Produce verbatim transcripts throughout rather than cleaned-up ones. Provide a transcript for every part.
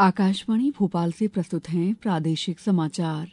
आकाशवाणी भोपाल से प्रस्तुत हैं प्रादेशिक समाचार।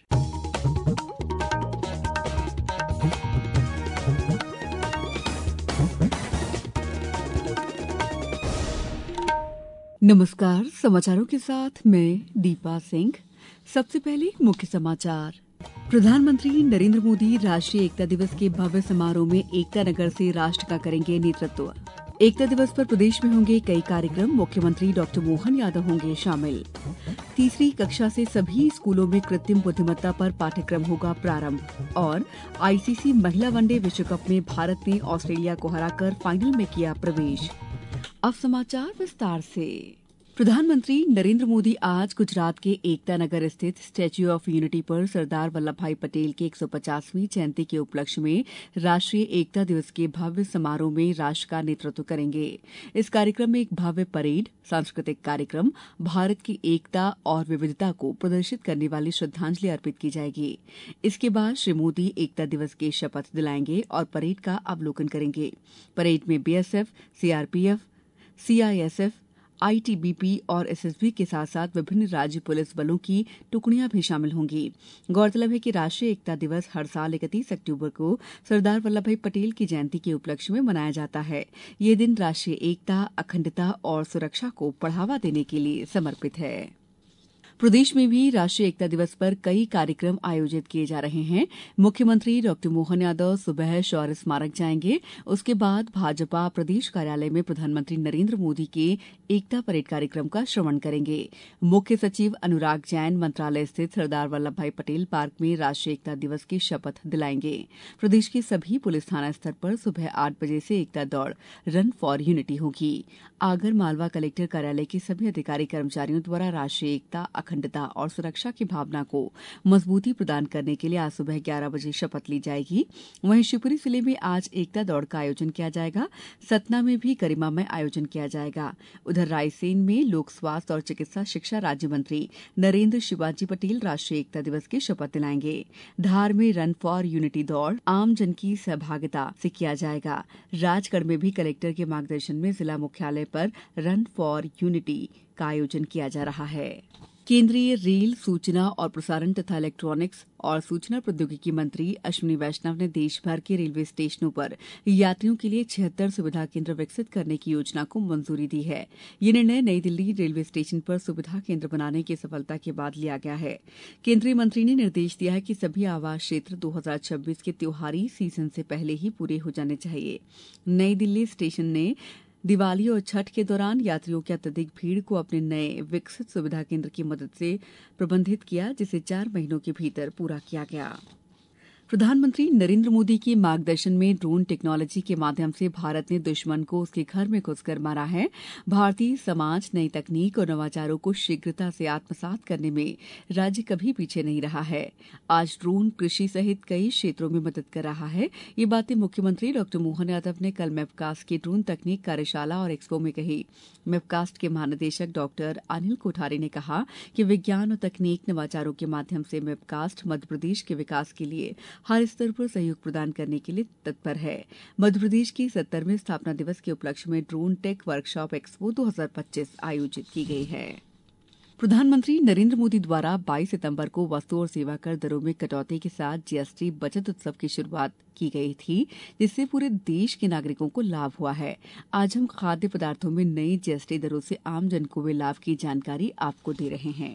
नमस्कार, समाचारों के साथ मैं दीपा सिंह। सबसे पहले मुख्य समाचार। प्रधानमंत्री नरेंद्र मोदी राष्ट्रीय एकता दिवस के भव्य समारोह में एकता नगर से राष्ट्र का करेंगे नेतृत्व। एकता दिवस पर प्रदेश में होंगे कई कार्यक्रम, मुख्यमंत्री डॉक्टर मोहन यादव होंगे शामिल। तीसरी कक्षा से सभी स्कूलों में कृत्रिम बुद्धिमत्ता पर पाठ्यक्रम होगा प्रारंभ। और आईसीसी महिला वनडे विश्व कप में भारत ने ऑस्ट्रेलिया को हराकर फाइनल में किया प्रवेश। अब समाचार विस्तार से। प्रधानमंत्री नरेंद्र मोदी आज गुजरात के एकता नगर स्थित स्टैच्यू ऑफ यूनिटी पर सरदार वल्लभ भाई पटेल की एक सौ पचासवीं जयंती के उपलक्ष्य में राष्ट्रीय एकता दिवस के भव्य समारोह में राष्ट्र का नेतृत्व करेंगे। इस कार्यक्रम में एक भव्य परेड, सांस्कृतिक कार्यक्रम, भारत की एकता और विविधता को प्रदर्शित करने वाली श्रद्धांजलि अर्पित की जाएगी। इसके बाद श्री मोदी एकता दिवस की शपथ दिलाएंगे और परेड का अवलोकन करेंगे। परेड में बीएसएफ, सीआरपीएफ, सीआईएसएफ, आईटीबीपी और एसएसबी के साथ साथ विभिन्न राज्य पुलिस बलों की टुकड़ियां भी शामिल होंगी। गौरतलब है कि राष्ट्रीय एकता दिवस हर साल इकतीस अक्टूबर को सरदार वल्लभ भाई पटेल की जयंती के उपलक्ष्य में मनाया जाता है। ये दिन राष्ट्रीय एकता, अखंडता और सुरक्षा को बढ़ावा देने के लिए समर्पित है। प्रदेश में भी राष्ट्रीय एकता दिवस पर कई कार्यक्रम आयोजित किए जा रहे हैं। मुख्यमंत्री डॉक्टर मोहन यादव सुबह शौर्य स्मारक जाएंगे। उसके बाद भाजपा प्रदेश कार्यालय में प्रधानमंत्री नरेंद्र मोदी के एकता परेड कार्यक्रम का श्रवण करेंगे। मुख्य सचिव अनुराग जैन मंत्रालय स्थित सरदार वल्लभ भाई पटेल पार्क में राष्ट्रीय एकता दिवस की शपथ दिलाएंगे। प्रदेश के सभी पुलिस थाना स्तर पर सुबह आठ बजे से एकता दौड़ रन फॉर यूनिटी होगी। आगर मालवा कलेक्टर कार्यालय के सभी अधिकारी कर्मचारियों द्वारा राष्ट्रीय एकता, अखंडता और सुरक्षा की भावना को मजबूती प्रदान करने के लिए आज सुबह ग्यारह बजे शपथ ली जाएगी। वहीं शिवपुरी जिले में आज एकता दौड़ का आयोजन किया जाएगा। सतना में भी गरिमामय आयोजन किया जाएगा। उधर रायसेन में लोक स्वास्थ्य और चिकित्सा शिक्षा राज्य मंत्री नरेंद्र शिवाजी पटेल राष्ट्रीय एकता दिवस की शपथ दिलाएंगे। धार में रन फॉर यूनिटी दौड़ आम जन की सहभागिता से किया जाएगा। राजगढ़ में भी कलेक्टर के मार्गदर्शन में जिला मुख्यालय पर रन फॉर यूनिटी का आयोजन किया जा रहा है। केंद्रीय रेल, सूचना और प्रसारण तथा इलेक्ट्रॉनिक्स और सूचना प्रौद्योगिकी मंत्री अश्विनी वैष्णव ने देश भर के रेलवे स्टेशनों पर यात्रियों के लिए छिहत्तर सुविधा केंद्र विकसित करने की योजना को मंजूरी दी है। ये निर्णय नई दिल्ली रेलवे स्टेशन पर सुविधा केंद्र बनाने की सफलता के बाद लिया गया है। केंद्रीय मंत्री ने निर्देश दिया है कि सभी आवास क्षेत्र दो हज़ार छब्बीस के त्योहारी सीजन से पहले ही पूरे हो जाने चाहिए। नई दिल्ली स्टेशन ने दिवाली और छठ के दौरान यात्रियों की अत्यधिक भीड़ को अपने नए विकसित सुविधा केंद्र की मदद से प्रबंधित किया, जिसे चार महीनों के भीतर पूरा किया गया। प्रधानमंत्री नरेंद्र मोदी के मार्गदर्शन में ड्रोन टेक्नोलॉजी के माध्यम से भारत ने दुश्मन को उसके घर में घुसकर मारा है। भारतीय समाज नई तकनीक और नवाचारों को शीघ्रता से आत्मसात करने में राज्य कभी पीछे नहीं रहा है। आज ड्रोन कृषि सहित कई क्षेत्रों में मदद कर रहा है। ये बातें मुख्यमंत्री डॉक्टर मोहन यादव ने कल मैपकास्ट की ड्रोन तकनीक कार्यशाला और एक्सपो में कही। मैपकास्ट के महानिदेशक डॉक्टर अनिल कोठारी ने कहा कि विज्ञान और तकनीक नवाचारों के माध्यम से मैपकास्ट मध्यप्रदेश के विकास के लिए हर स्तर पर सहयोग प्रदान करने के लिए तत्पर है। मध्यप्रदेश के सत्तरवें स्थापना दिवस के उपलक्ष्य में ड्रोन टेक वर्कशॉप एक्सपो दो हज़ार पच्चीस आयोजित की गई है। प्रधानमंत्री नरेंद्र मोदी द्वारा बाईस सितंबर को वस्तु और सेवा कर दरों में कटौती के साथ जीएसटी बचत उत्सव की शुरुआत की गई थी, जिससे पूरे देश के नागरिकों को लाभ हुआ है। आज हम खाद्य पदार्थों में नई जीएसटी दरों से आम जन को हुए लाभ की जानकारी आपको दे रहे हैं।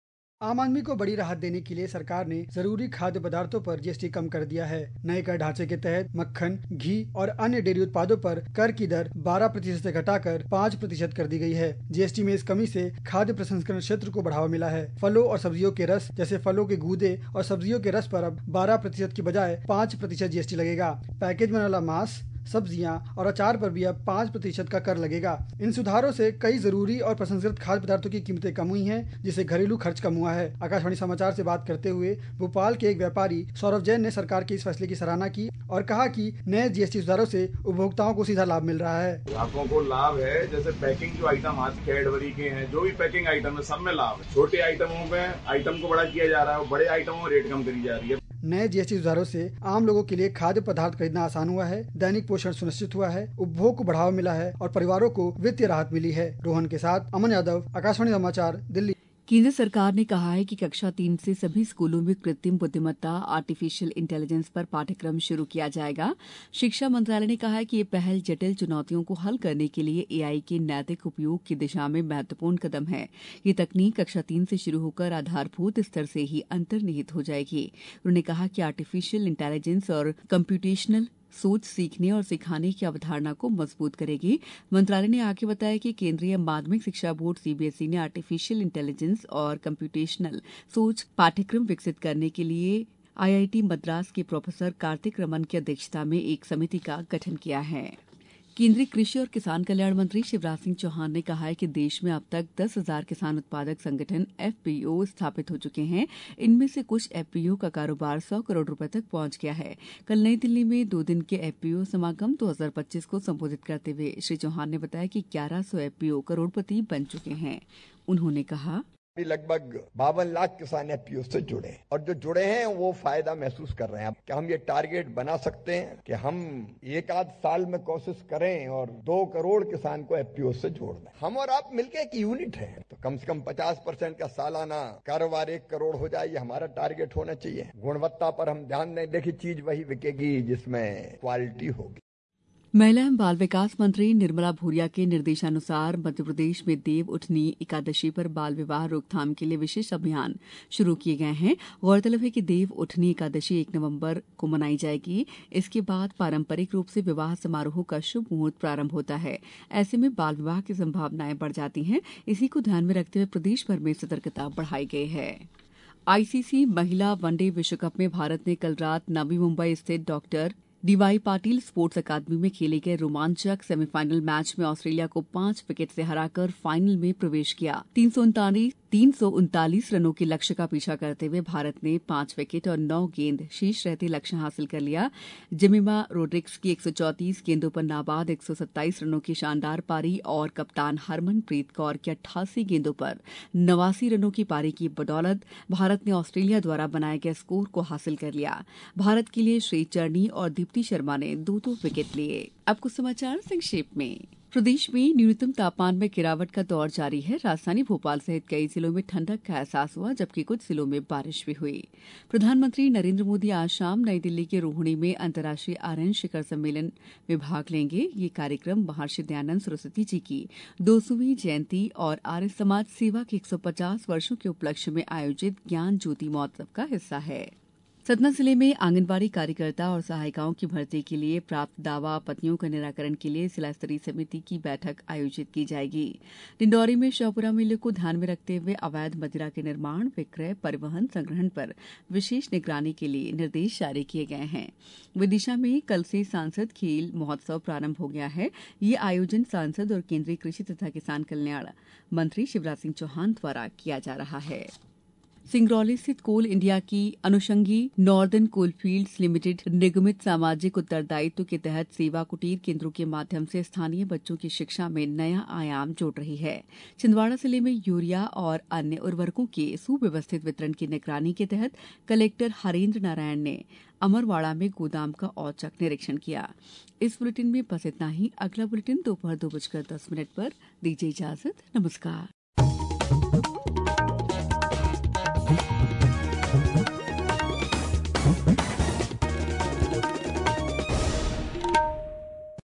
आम आदमी को बड़ी राहत देने के लिए सरकार ने जरूरी खाद्य पदार्थों पर जीएसटी कम कर दिया है। नए कर ढांचे के तहत मक्खन, घी और अन्य डेयरी उत्पादों पर कर की दर बारह प्रतिशत से घटाकर पाँच प्रतिशत कर दी गई है। जीएसटी में इस कमी से खाद्य प्रसंस्करण क्षेत्र को बढ़ावा मिला है। फलों और सब्जियों के रस जैसे फलों के गूदे और सब्जियों के रस पर अब बारह प्रतिशत की बजाय पाँच प्रतिशत जीएसटी लगेगा। पैकेज में वाला मांस, सब्जियां और अचार पर भी अब पाँच प्रतिशत का कर लगेगा। इन सुधारों से कई जरूरी और प्रसंस्कृत खाद्य पदार्थों की कीमतें कम हुई हैं, जिससे घरेलू खर्च कम हुआ है। आकाशवाणी समाचार से बात करते हुए भोपाल के एक व्यापारी सौरभ जैन ने सरकार के इस फैसले की सराहना की और कहा कि नए जीएसटी सुधारों से उपभोक्ताओं को सीधा लाभ मिल रहा है। ग्राहकों को लाभ है, जैसे पैकिंग जो आइटम आज कैडबरी के हैं, जो भी पैकिंग आइटम है सब में लाभ है। छोटे आइटमों में आइटम को बड़ा किया जा रहा है, बड़े आइटमों में रेट कम करी जा रही है। नए जीएसटी सुधारों से आम लोगों के लिए खाद्य पदार्थ खरीदना आसान हुआ है, दैनिक पोषण सुनिश्चित हुआ है, उपभोग को बढ़ावा मिला है और परिवारों को वित्तीय राहत मिली है। रोहन के साथ अमन यादव, आकाशवाणी समाचार, दिल्ली। केंद्र सरकार ने कहा है कि कक्षा तीन से सभी स्कूलों में कृत्रिम बुद्धिमत्ता आर्टिफिशियल इंटेलिजेंस पर पाठ्यक्रम शुरू किया जाएगा। शिक्षा मंत्रालय ने कहा है कि ये पहल जटिल चुनौतियों को हल करने के लिए एआई के नैतिक उपयोग की दिशा में महत्वपूर्ण कदम है। ये तकनीक कक्षा तीन से शुरू होकर आधारभूत स्तर से ही अंतर्निहित हो जाएगी। उन्होंने कहा कि आर्टिफिशियल इंटेलिजेंस और कंप्यूटेशनल सोच सीखने और सिखाने की अवधारणा को मजबूत करेगी। मंत्रालय ने आगे बताया कि केंद्रीय माध्यमिक शिक्षा बोर्ड सीबीएसई ने आर्टिफिशियल इंटेलिजेंस और कंप्यूटेशनल सोच पाठ्यक्रम विकसित करने के लिए आईआईटी मद्रास के प्रोफेसर कार्तिक रमन की अध्यक्षता में एक समिति का गठन किया है। केंद्रीय कृषि और किसान कल्याण मंत्री शिवराज सिंह चौहान ने कहा है कि देश में अब तक दस हजार किसान उत्पादक संगठन एफपीओ स्थापित हो चुके हैं। इनमें से कुछ एफपीओ का कारोबार सौ करोड़ रुपए तक पहुंच गया है। कल नई दिल्ली में दो दिन के एफपीओ समागम दो हजार पच्चीस को संबोधित करते हुए श्री चौहान ने बताया कि ग्यारह सौ एफपीओ करोड़पति बन चुके हैं। उन्होंने कहा, लगभग बावन लाख किसान एफपीओ से जुड़े और जो जुड़े हैं वो फायदा महसूस कर रहे हैं। क्या हम ये टारगेट बना सकते हैं कि हम एक आध साल में कोशिश करें और दो करोड़ किसान को एफपीओ से जोड़ दें? हम और आप मिलकर एक यूनिट है, तो कम से कम पचास परसेंट का सालाना कारोबार एक करोड़ हो जाए, ये हमारा टारगेट होना चाहिए। गुणवत्ता पर हम ध्यान दें, देखिए चीज वही बिकेगी जिसमें क्वालिटी होगी। महिला एवं बाल विकास मंत्री निर्मला भूरिया के निर्देशानुसार मध्यप्रदेश में देव उठनी एकादशी पर बाल विवाह रोकथाम के लिए विशेष अभियान शुरू किए गए हैं। गौरतलब है कि देव उठनी एकादशी एक नवंबर को मनाई जाएगी। इसके बाद पारंपरिक रूप से विवाह समारोह का शुभ मुहूर्त प्रारंभ होता है। ऐसे में बाल विवाह की संभावनाएं बढ़ जाती हैं। इसी को ध्यान में रखते हुए प्रदेश भर में सतर्कता बढ़ाई गई है। आईसीसी महिला वनडे विश्व कप में भारत ने कल रात नवी मुंबई स्थित doctor DY Patil sports academy में खेले गए रोमांचक सेमीफाइनल मैच में ऑस्ट्रेलिया को पांच विकेट से हराकर फाइनल में प्रवेश किया। तीन सौ उनतालीस तीन सौ उनतालीस रनों के लक्ष्य का पीछा करते हुए भारत ने पांच विकेट और नौ गेंद शेष रहते लक्ष्य हासिल कर लिया। जेमिमा रोड्रिग्स की एक सौ चौंतीस गेंदों पर नाबाद एक सौ सत्ताईस रनों की शानदार पारी और कप्तान हरमनप्रीत कौर की अट्ठासी गेंदों पर नवासी रनों की पारी की बदौलत भारत ने ऑस्ट्रेलिया द्वारा बनाए गए स्कोर को हासिल कर लिया। भारत के लिए श्री चरनी और दीप्ति शर्मा ने दो दो विकेट लिए। अब कुछ समाचार संक्षेप में। प्रदेश में न्यूनतम तापमान में गिरावट का दौर जारी है। राजधानी भोपाल सहित कई जिलों में ठंडक का एहसास हुआ, जबकि कुछ जिलों में बारिश भी हुई। प्रधानमंत्री नरेंद्र मोदी आज शाम नई दिल्ली के रोहिणी में अंतर्राष्ट्रीय आर्यन शिखर सम्मेलन में भाग लेंगे। ये कार्यक्रम महर्षि दयानंद सरस्वती जी की दो सौवीं जयंती और आर्य समाज सेवा के एक सौ पचास वर्षों के उपलक्ष्य में आयोजित ज्ञान ज्योति महोत्सव का हिस्सा है। सतना जिले में आंगनबाड़ी कार्यकर्ता और सहायिकाओं की भर्ती के लिए प्राप्त दावा आपत्तियों का निराकरण के लिए जिला स्तरीय समिति की बैठक आयोजित की जाएगी। डिंडौरी में श्योपुरा मेले को ध्यान में रखते हुए अवैध मदिरा के निर्माण, विक्रय, परिवहन, संग्रहण पर विशेष निगरानी के लिए निर्देश जारी किए गए हैं। विदिशा में कल से सांसद खेल महोत्सव प्रारंभ हो गया है। ये आयोजन सांसद और केंद्रीय कृषि तथा किसान कल्याण मंत्री शिवराज सिंह चौहान द्वारा किया जा रहा है। सिंगरौली स्थित कोल इंडिया की अनुषंगी नॉर्दर्न कोलफील्ड्स लिमिटेड निगमित सामाजिक उत्तरदायित्व के तहत सेवा कुटीर केंद्रों के माध्यम से स्थानीय बच्चों की शिक्षा में नया आयाम जोड़ रही है। छिंदवाड़ा जिले में यूरिया और अन्य उर्वरकों के सुव्यवस्थित वितरण की निगरानी के तहत कलेक्टर हरेंद्र नारायण ने अमरवाड़ा में गोदाम का औचक निरीक्षण किया। इस बुलेटिन में बस इतना ही। अगला बुलेटिन दोपहर दो बजकर दस मिनट पर। दीजिए इजाजत। नमस्कार।